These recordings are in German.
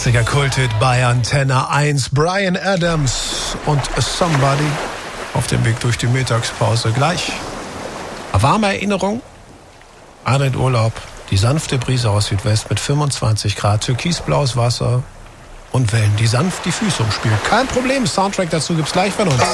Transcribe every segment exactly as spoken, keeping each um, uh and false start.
Klassiker-Kulthit bei Antenne eins. Bryan Adams und Somebody auf dem Weg durch die Mittagspause. Gleich warme Erinnerung an den Urlaub. Die sanfte Brise aus Südwest mit fünfundzwanzig Grad, türkisblaues Wasser und Wellen, die sanft die Füße umspielen. Kein Problem, Soundtrack dazu gibt's gleich von uns.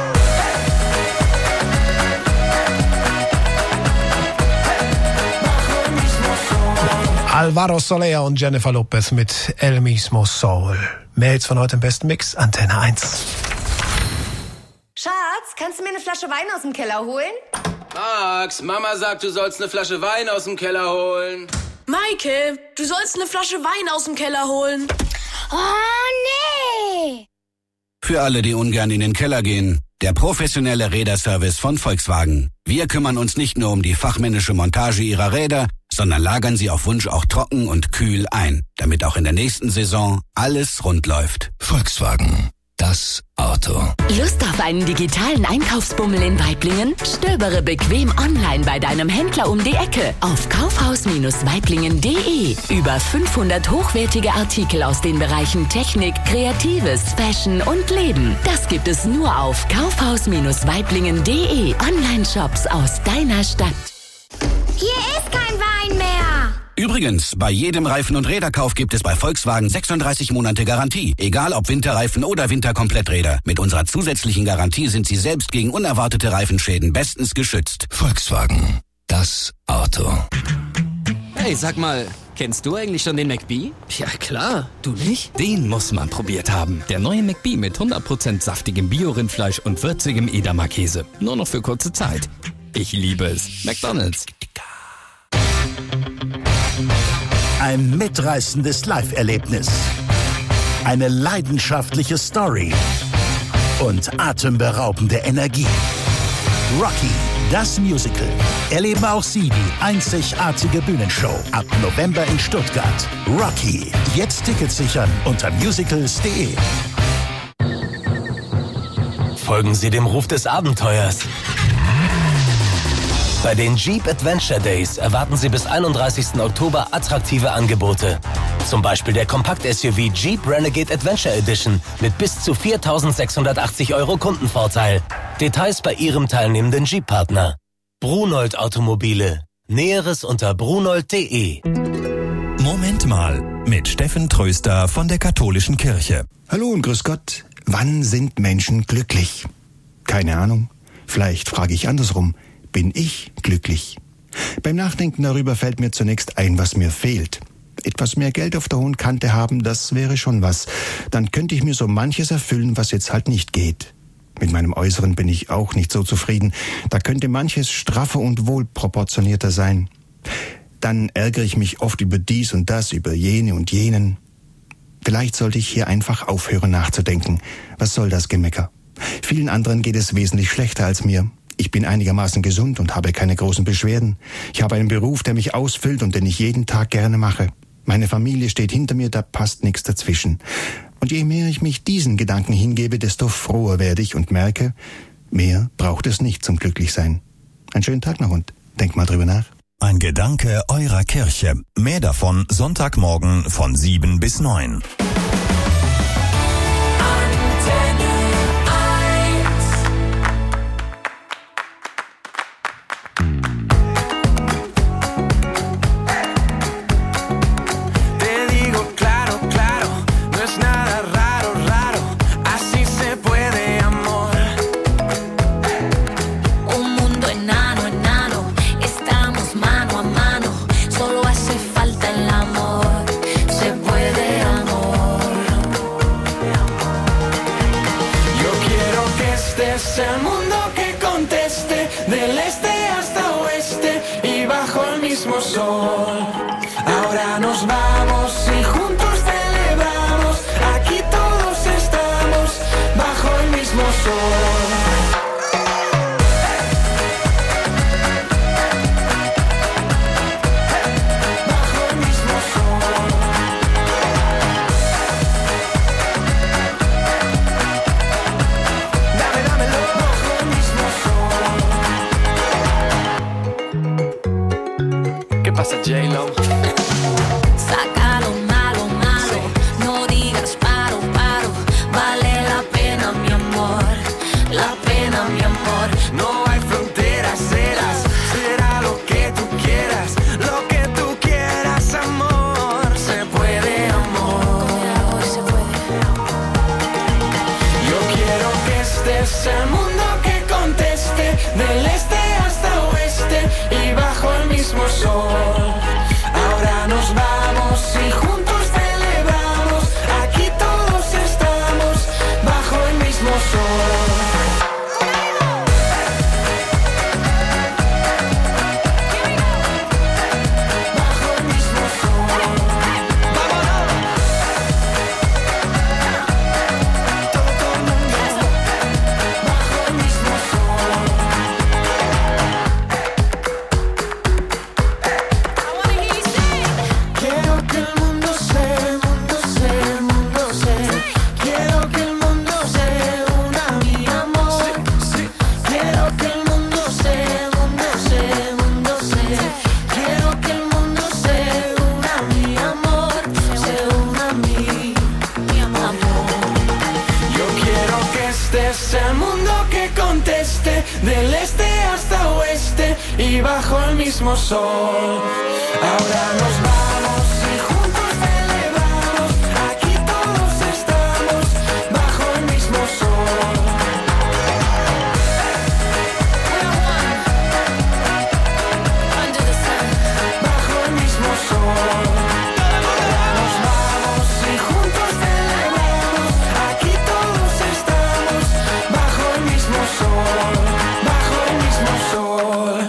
Alvaro Soler und Jennifer Lopez mit El Mismo Soul. Mails von heute im besten Mix, Antenne eins. Schatz, kannst du mir eine Flasche Wein aus dem Keller holen? Max, Mama sagt, du sollst eine Flasche Wein aus dem Keller holen. Maike, du sollst eine Flasche Wein aus dem Keller holen. Oh, nee! Für alle, die ungern in den Keller gehen, der professionelle Räderservice von Volkswagen. Wir kümmern uns nicht nur um die fachmännische Montage Ihrer Räder, sondern lagern sie auf Wunsch auch trocken und kühl ein, damit auch in der nächsten Saison alles rund läuft. Volkswagen, das Auto. Lust auf einen digitalen Einkaufsbummel in Waiblingen? Stöbere bequem online bei deinem Händler um die Ecke auf kaufhaus Waiblingen punkt de. Über fünfhundert hochwertige Artikel aus den Bereichen Technik, Kreatives, Fashion und Leben. Das gibt es nur auf kaufhaus Waiblingen punkt de. Online-Shops aus deiner Stadt. Hier ist kein Wein mehr. Übrigens, bei jedem Reifen- und Räderkauf gibt es bei Volkswagen sechsunddreißig Monate Garantie. Egal ob Winterreifen oder Winterkompletträder. Mit unserer zusätzlichen Garantie sind Sie selbst gegen unerwartete Reifenschäden bestens geschützt. Volkswagen, das Auto. Hey, sag mal, kennst du eigentlich schon den McBee? Ja klar, du nicht? Den muss man probiert haben. Der neue McBee mit hundert Prozent saftigem Bio-Rindfleisch und würzigem Edamer-Käse. Nur noch für kurze Zeit. Ich liebe es. McDonald's. Ein mitreißendes Live-Erlebnis. Eine leidenschaftliche Story. Und atemberaubende Energie. Rocky, das Musical. Erleben auch Sie die einzigartige Bühnenshow. Ab November in Stuttgart. Rocky. Jetzt Tickets sichern unter musicals punkt de. Folgen Sie dem Ruf des Abenteuers. Bei den Jeep Adventure Days erwarten Sie bis einunddreißigsten Oktober attraktive Angebote. Zum Beispiel der Kompakt-S U V Jeep Renegade Adventure Edition mit bis zu viertausendsechshundertachtzig Euro Kundenvorteil. Details bei Ihrem teilnehmenden Jeep-Partner. Brunold Automobile. Näheres unter brunold punkt de. Moment mal, mit Steffen Tröster von der Katholischen Kirche. Hallo und grüß Gott. Wann sind Menschen glücklich? Keine Ahnung. Vielleicht frage ich andersrum. Bin ich glücklich? Beim Nachdenken darüber fällt mir zunächst ein, was mir fehlt. Etwas mehr Geld auf der hohen Kante haben, das wäre schon was. Dann könnte ich mir so manches erfüllen, was jetzt halt nicht geht. Mit meinem Äußeren bin ich auch nicht so zufrieden. Da könnte manches straffer und wohlproportionierter sein. Dann ärgere ich mich oft über dies und das, über jene und jenen. Vielleicht sollte ich hier einfach aufhören nachzudenken. Was soll das Gemecker? Vielen anderen geht es wesentlich schlechter als mir. Ich bin einigermaßen gesund und habe keine großen Beschwerden. Ich habe einen Beruf, der mich ausfüllt und den ich jeden Tag gerne mache. Meine Familie steht hinter mir, da passt nichts dazwischen. Und je mehr ich mich diesen Gedanken hingebe, desto froher werde ich und merke, mehr braucht es nicht zum Glücklichsein. Einen schönen Tag noch und denk mal drüber nach. Ein Gedanke eurer Kirche. Mehr davon Sonntagmorgen von sieben bis neun. Ahora nos vamos y juntos celebramos. Aquí todos estamos bajo el mismo sol. J-Lo. Saca lo malo, malo, no es el mundo que conteste, del este hasta oeste y bajo el mismo sol. Ahora nos vamos y juntos celebramos, aquí todos estamos bajo el mismo sol. Bajo el mismo sol. Ahora nos vamos y juntos celebramos, aquí todos estamos bajo el mismo sol, bajo el mismo sol.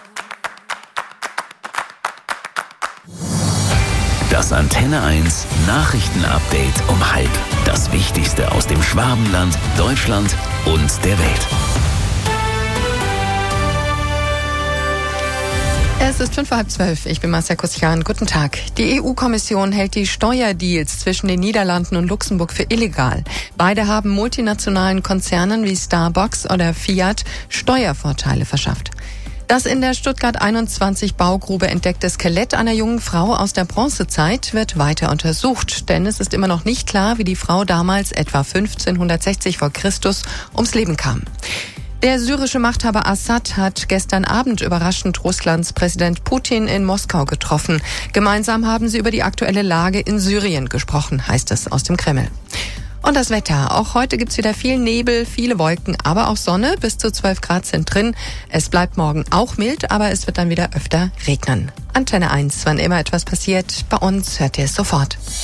Das Antenne eins Nachrichtenupdate um halb. Das Wichtigste aus dem Schwabenland, Deutschland und der Welt. Es ist fünf vor halb zwölf. Ich bin Marcia Kusian. Guten Tag. Die E U-Kommission hält die Steuerdeals zwischen den Niederlanden und Luxemburg für illegal. Beide haben multinationalen Konzernen wie Starbucks oder Fiat Steuervorteile verschafft. Das in der Stuttgart einundzwanzig Baugrube entdeckte Skelett einer jungen Frau aus der Bronzezeit wird weiter untersucht, denn es ist immer noch nicht klar, wie die Frau damals etwa fünfzehnhundertsechzig vor Christus ums Leben kam. Der syrische Machthaber Assad hat gestern Abend überraschend Russlands Präsident Putin in Moskau getroffen. Gemeinsam haben sie über die aktuelle Lage in Syrien gesprochen, heißt es aus dem Kreml. Und das Wetter. Auch heute gibt's wieder viel Nebel, viele Wolken, aber auch Sonne. Bis zu zwölf Grad sind drin. Es bleibt morgen auch mild, aber es wird dann wieder öfter regnen. Antenne eins, wann immer etwas passiert, bei uns hört ihr es sofort.